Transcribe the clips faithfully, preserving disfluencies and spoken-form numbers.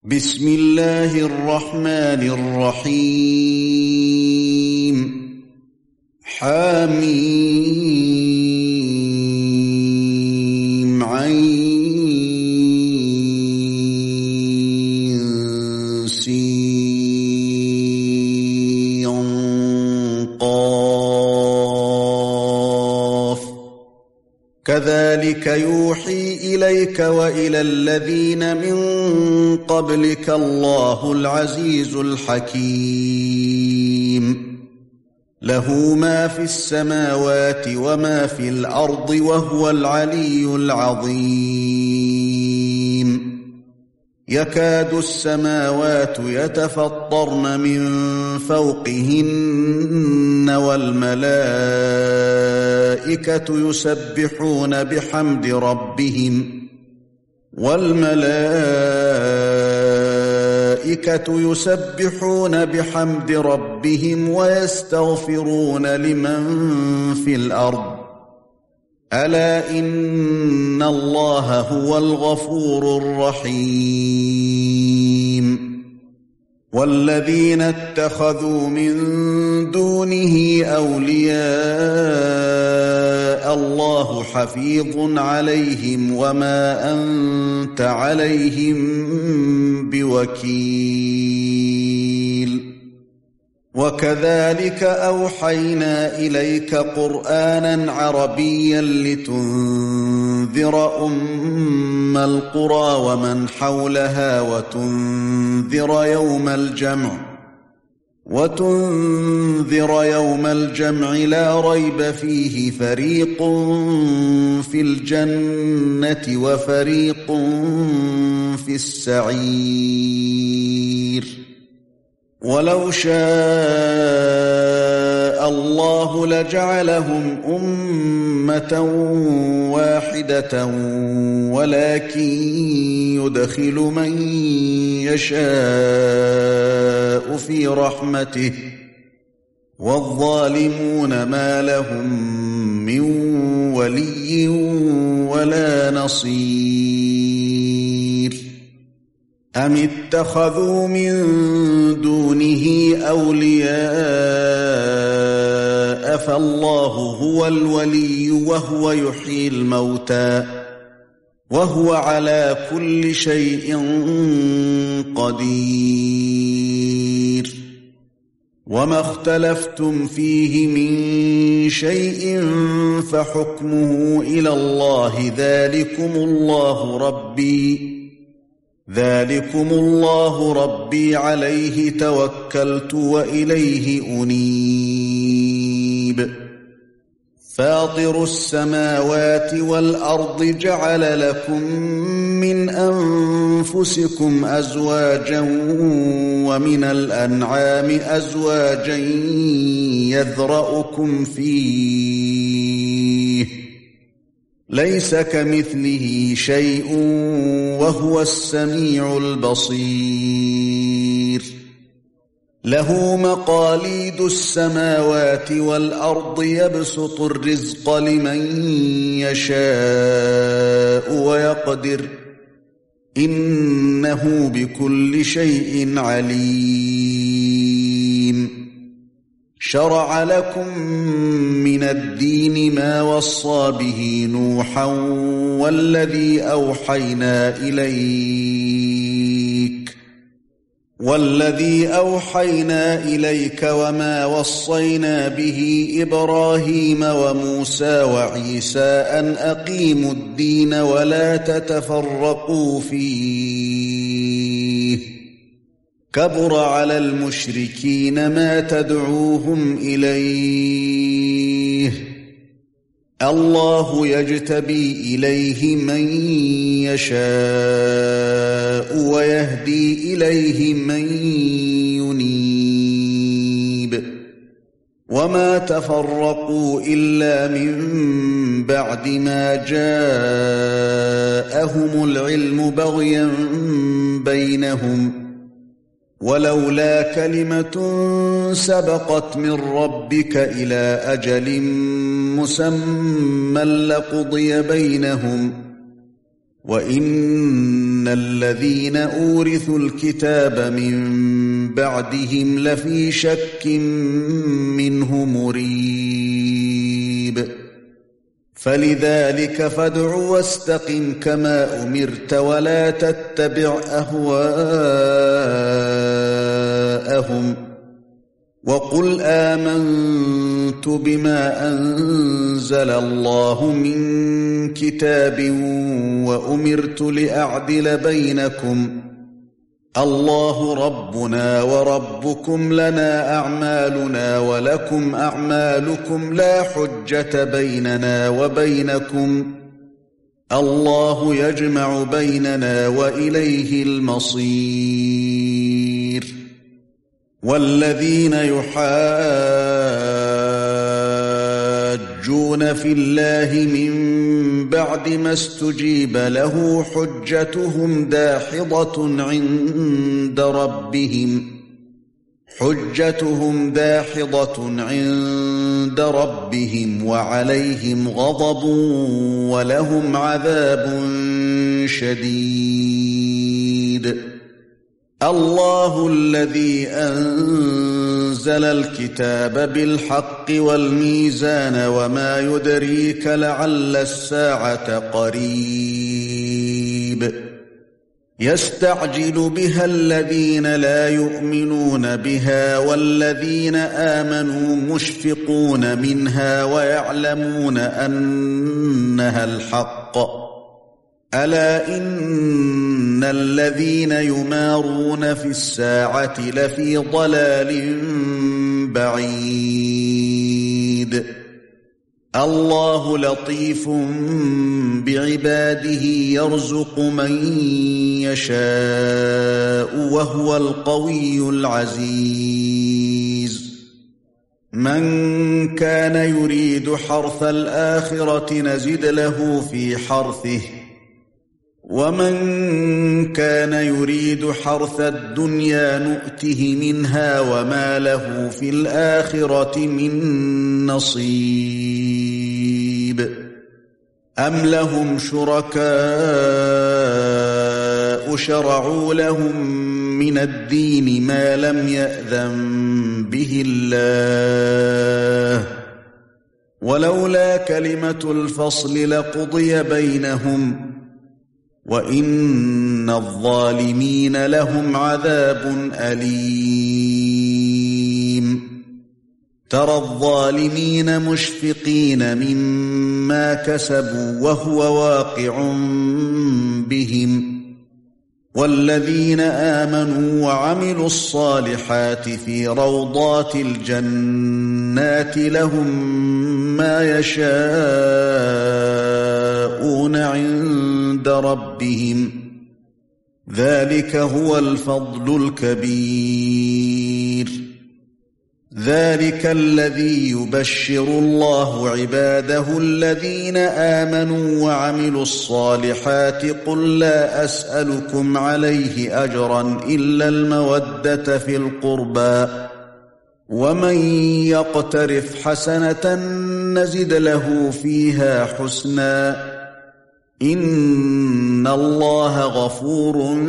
بسم الله الرحمن الرحيم حميم عين سين قاف كذلك يوحي إليك وإلى الذين من قبلك الله العزيز الحكيم له ما في السماوات وما في الأرض وهو العلي العظيم يكاد السماوات يتفطرن من فوقهن والملائكة يسبحون بحمد ربهم والملائكة يسبحون بحمد ربهم ويستغفرون لمن في الأرض ألا إن الله هو الغفور الرحيم والذين اتخذوا من دونه أولياء الله حفيظ عليهم وما أنت عليهم بوكيل وكذلك أوحينا إليك قرآنا عربيا لتنذر أم القرى ومن حولها وتنذر يوم الجمع وتنذر يوم الجمع لا ريب فيه فريق في الجنة وفريق في السعير ولو شاء الله لجعلهم أمة واحدة ولكن يدخل من يشاء في رحمته والظالمون ما لهم من ولي ولا نصير أم اتخذوا من دونه أولياء فالله هو الولي وهو يحيي الموتى وهو على كل شيء قدير وما اختلفتم فيه من شيء فحكمه إلى الله ذلكم الله ربي ذلكم الله ربي عليه توكلت وإليه أنيب فاطر السماوات والأرض جعل لكم من أنفسكم أزواجا ومن الأنعام أزواجا يذرأكم فيه ليس كمثله شيء وهو السميع البصير له مقاليد السماوات والأرض يبسط الرزق لمن يشاء ويقدر إنه بكل شيء عليم شرع لكم من الدين ما وصى به نوحا والذي أوحينا إليك والذي أوحينا إليك وما وصينا به إبراهيم وموسى وعيسى أن أقيموا الدين ولا تتفرقوا فيه كبر على المشركين ما تدعوهم إليه الله يجتبي إليه من يشاء ويهدي إليه من ينيب وما تفرقوا إلا من بعد ما جاءهم العلم بغيا بينهم ولولا كلمة سبقت من ربك إلى أجل مسمى لقضي بينهم وَإِنَّ الَّذِينَ أُورِثُوا الْكِتَابَ مِن بَعْدِهِمْ لَفِي شَكٍّ مِّنْهُ مُرِيبٍ فَلِذَلِكَ فَادْعُ وَاسْتَقِمْ كَمَا أُمِرْتَ وَلَا تَتَّبِعْ أَهْوَاءَهُمْ وَقُلْ آمَنْتُ بِمَا أَنزَلَ اللَّهُ مِنْ كِتَابٍ وَأُمِرْتُ لِأَعْدِلَ بَيْنَكُمْ اللَّهُ رَبُّنَا وَرَبُّكُمْ لَنَا أَعْمَالُنَا وَلَكُمْ أَعْمَالُكُمْ لَا حُجَّةَ بَيْنَنَا وَبَيْنَكُمْ اللَّهُ يَجْمَعُ بَيْنَنَا وَإِلَيْهِ الْمَصِيرُ وَالَّذِينَ يُحَاجُّونَ فِي اللَّهِ مِن بَعْدِ مَا اسْتُجِيبَ لَهُ حُجَّتُهُمْ دَاحِضَةٌ عِندَ رَبِّهِمْ حُجَّتُهُمْ دَاحِضَةٌ عِندَ رَبِّهِمْ وَعَلَيْهِمْ غَضَبٌ وَلَهُمْ عَذَابٌ شَدِيدٌ اللَّهُ الَّذِي أَنزَلَ الْكِتَابَ بِالْحَقِّ وَالْمِيزَانَ وَمَا يُدْرِيكَ لَعَلَّ السَّاعَةَ قَرِيبٌ يَسْتَعْجِلُ بِهَا الَّذِينَ لَا يُؤْمِنُونَ بِهَا وَالَّذِينَ آمَنُوا مُشْفِقُونَ مِنْهَا وَيَعْلَمُونَ أَنَّهَا الْحَقُّ أَلَا إِنَّ الَّذِينَ يُمَارُونَ فِي السَّاعَةِ لَفِي ضَلَالٍ بَعِيدٍ اللَّهُ لَطِيفٌ بِعِبَادِهِ يَرْزُقُ مَن يَشَاءُ وَهُوَ الْقَوِيُّ الْعَزِيزُ مَن كَانَ يُرِيدُ حَرْثَ الْآخِرَةِ نَزِدْ لَهُ فِي حَرْثِهِ وَمَن كَانَ يُرِيدُ حَرْثَ الدُّنْيَا نُؤْتِهِ مِنْهَا وَمَا لَهُ فِي الْآخِرَةِ مِنْ نَصِيبٍ أَمْ لَهُمْ شُرَكَاءُ شَرَعُوا لَهُم مِّنَ الدِّينِ مَا لَمْ يَأْذَن بِهِ اللَّهُ وَلَوْلَا كَلِمَةُ الْفَصْلِ لَقُضِيَ بَيْنَهُمْ وَإِنَّ الظَّالِمِينَ لَهُمْ عَذَابٌ أَلِيمٌ تَرَى الظَّالِمِينَ مُشْفِقِينَ مِمَّا كَسَبُوا وَهُوَ وَاقِعٌ بِهِمْ وَالَّذِينَ آمَنُوا وَعَمِلُوا الصَّالِحَاتِ فِي رَوْضَاتِ الْجَنَّاتِ لَهُم مَّا يَشَاءُونَ عِندَ رَبِّهِمْ ذَلِكَ هُوَ الْفَضْلُ الْكَبِيرُ ذَلِكَ الَّذِي يُبَشِّرُ اللَّهُ عِبَادَهُ الَّذِينَ آمَنُوا وَعَمِلُوا الصَّالِحَاتِ قُل لَّا أَسْأَلُكُمْ عَلَيْهِ أَجْرًا إِلَّا الْمَوَدَّةَ فِي الْقُرْبَى وَمَن يَقْتَرِفْ حَسَنَةً نَّزِدْ لَهُ فِيهَا حُسْنًا إِنَّ اللَّهَ غَفُورٌ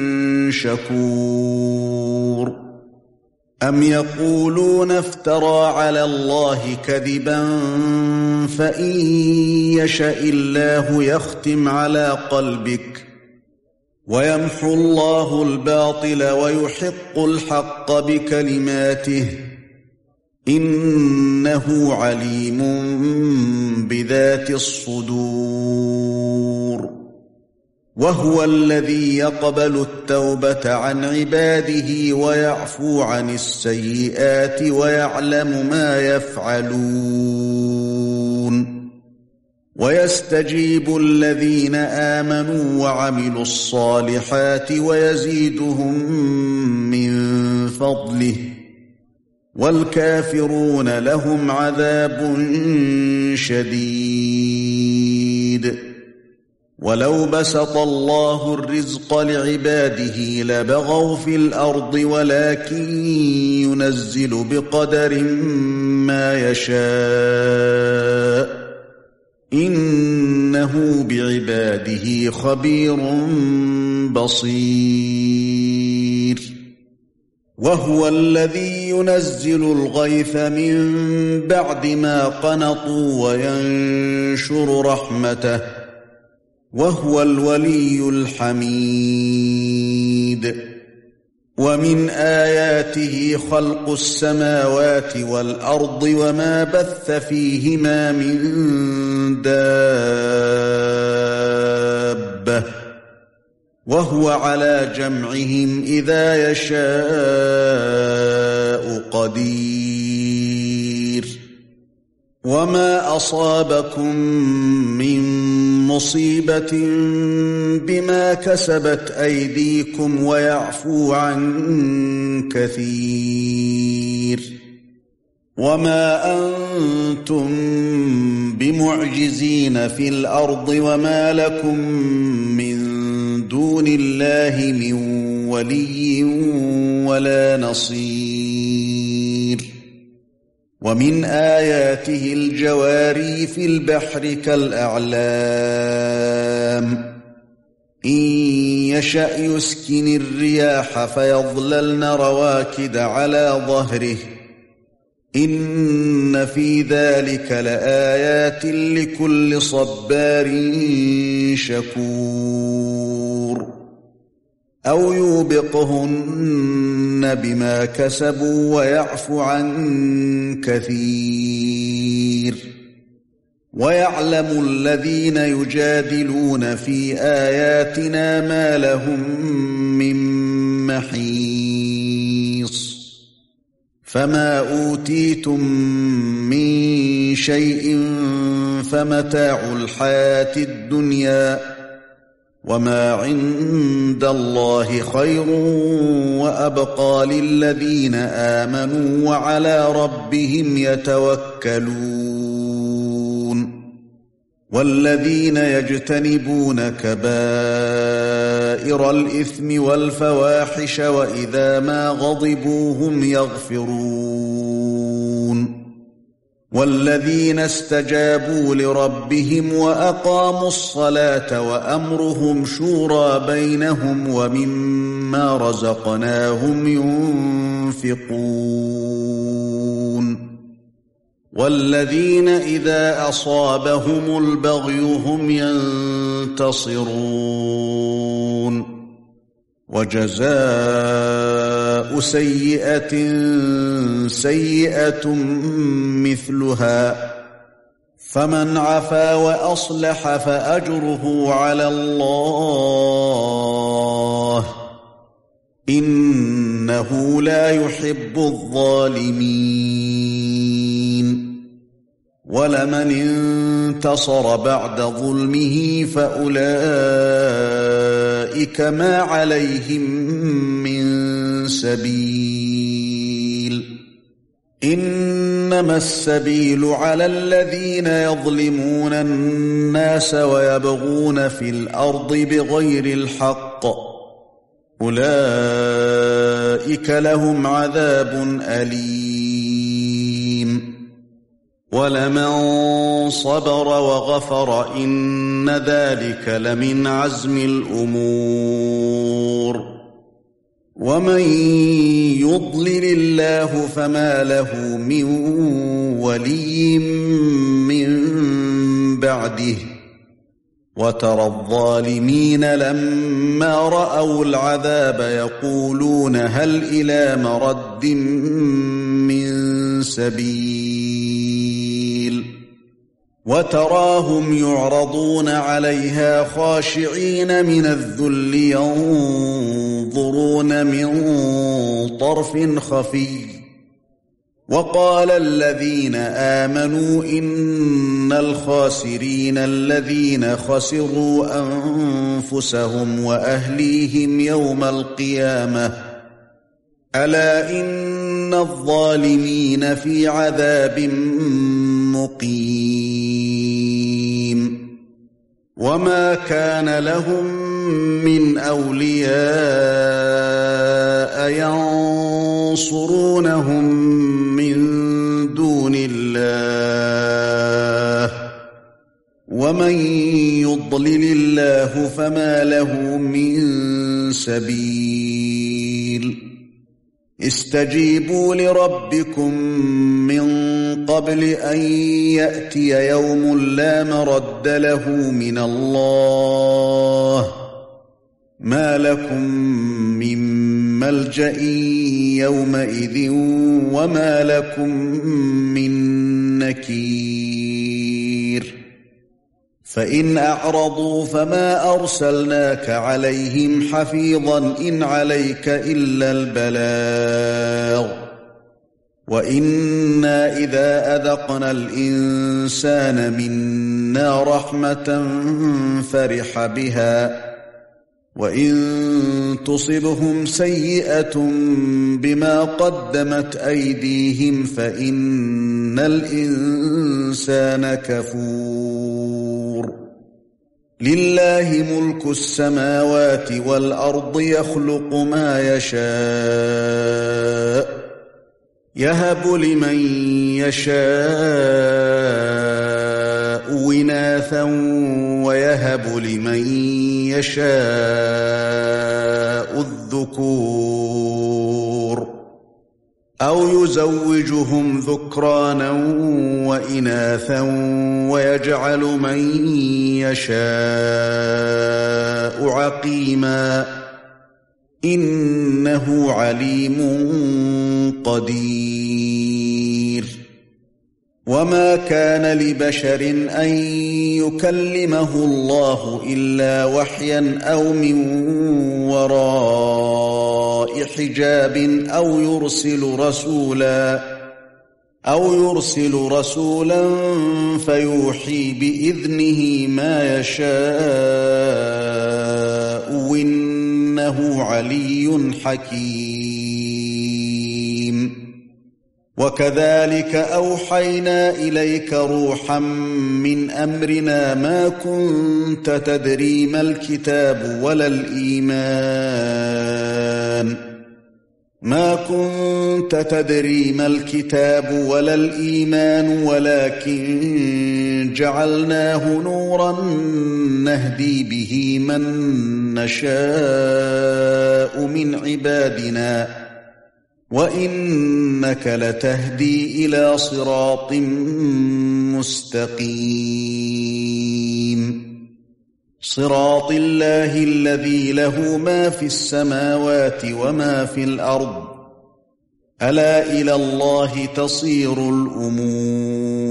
شَكُورٌ أَمْ يَقُولُونَ افْتَرَىٰ عَلَى اللَّهِ كَذِبًا فَإِن يَشَإِ اللَّهُ يَخْتِمْ عَلَىٰ قَلْبِكَ وَيَمْحُو اللَّهُ الْبَاطِلَ وَيُحِقُّ الْحَقَّ بِكَلِمَاتِهِ إِنَّهُ عَلِيمٌ بِذَاتِ الصُّدُورِ وَهُوَ الَّذِي يَقْبَلُ التَّوْبَةَ عَنْ عِبَادِهِ وَيَعْفُو عَنِ السَّيِّئَاتِ وَيَعْلَمُ مَا يَفْعَلُونَ وَيَسْتَجِيبُ الَّذِينَ آمَنُوا وَعَمِلُوا الصَّالِحَاتِ وَيَزِيدُهُم مِّن فَضْلِهِ وَالْكَافِرُونَ لَهُمْ عَذَابٌ شَدِيدٌ وَلَوْ بَسَطَ اللَّهُ الرِّزْقَ لِعِبَادِهِ لَبَغَوْا فِي الْأَرْضِ وَلَكِن يُنَزِّلُ بِقَدَرٍ مَّا يَشَاءُ إنه بعباده خبير بصير وهو الذي ينزل الغيث من بعد ما قنطوا وينشر رحمته وهو الولي الحميد ومن آياته خلق السماوات والأرض وما بث فيهما من دابة وهو على جمعهم إذا يشاء قدير وما أصابكم من مصيبة بما كسبت أيديكم ويعفو عن كثير وما أنتم بمعجزين في الأرض وما لكم من دون الله من ولي ولا نصير ومن آياته الجواري في البحر كالأعلام إن يشأ يسكن الرياح فيظللن رواكد على ظهره إن في ذلك لآيات لكل صبار شكور أو يوبقهن بما كسبوا ويعفو عن كثير ويعلم الذين يجادلون في آياتنا ما لهم من محيص فما أوتيتم من شيء فمتاع الحياة الدنيا وما عند الله خير وأبقى للذين آمنوا وعلى ربهم يتوكلون والذين يجتنبون كبائر الإثم والفواحش وإذا ما غضبوا هم يغفرون والذين استجابوا لربهم وأقاموا الصلاة وأمرهم شورى بينهم ومما رزقناهم ينفقون والذين إذا أصابهم البغي هم ينتصرون وجزاء سيئة سيئة مثلها فمن عفا وأصلح فأجره على الله إنه لا يحب الظالمين ولمن انتصر بعد ظلمه فأولئك ما عليهم من سبيل إنما السبيل على الذين يظلمون الناس ويبغون في الأرض بغير الحق أولئك لهم عذاب أليم ولمن صبر وغفر إن ذلك لمن عزم الأمور ومن يضلل الله فما له من ولي من بعده وترى الظالمين لما رأوا العذاب يقولون هل إلى مرد من سبيل وتراهم يعرضون عليها خاشعين من الذل ينظرون من طرف خفي وقال الذين آمنوا إن الخاسرين الذين خسروا أنفسهم وأهليهم يوم القيامة ألا إن الظالمين في عذاب مقيم وما كان لهم من أولياء ينصرونهم من دون الله ضله فما له من سبيل استجيبوا لربكم من قبل أن يأتي يوم لا مرد له من الله ما لكم من ملجأ يومئذ وما لكم من نكير فإن أعرضوا فما أرسلناك عليهم حفيظا إن عليك إلا البلاغ وإنا إذا أذقنا الإنسان منا رحمة فرح بها وإن تصبهم سيئة بما قدمت أيديهم فإن الإنسان كفور لله ملك السماوات والأرض يخلق ما يشاء يهب لمن يشاء إناثا ويهب لمن يشاء الذكور أو يزوجهم ذكرانا وإناثا ويجعل من يشاء عقيما إنه عليم قدير وما كان لبشر أن يكلمه الله إلا وحيا أو من وراء حجاب أو يرسل رسولا أو يرسل رسولا فيوحي بإذنه ما يشاء إنه علي حكيم وكذلك أوحينا إليك روحا من أمرنا ما كنت تدري ما الكتاب ولا الإيمان ما كنت تدري ما الكتاب ولا الإيمان ولكن جعلناه نورا نهدي به من نشاء من عبادنا وإنك لتهدي إلى صراط مستقيم صراط الله الذي له ما في السماوات وما في الأرض ألا إلى الله تصير الأمور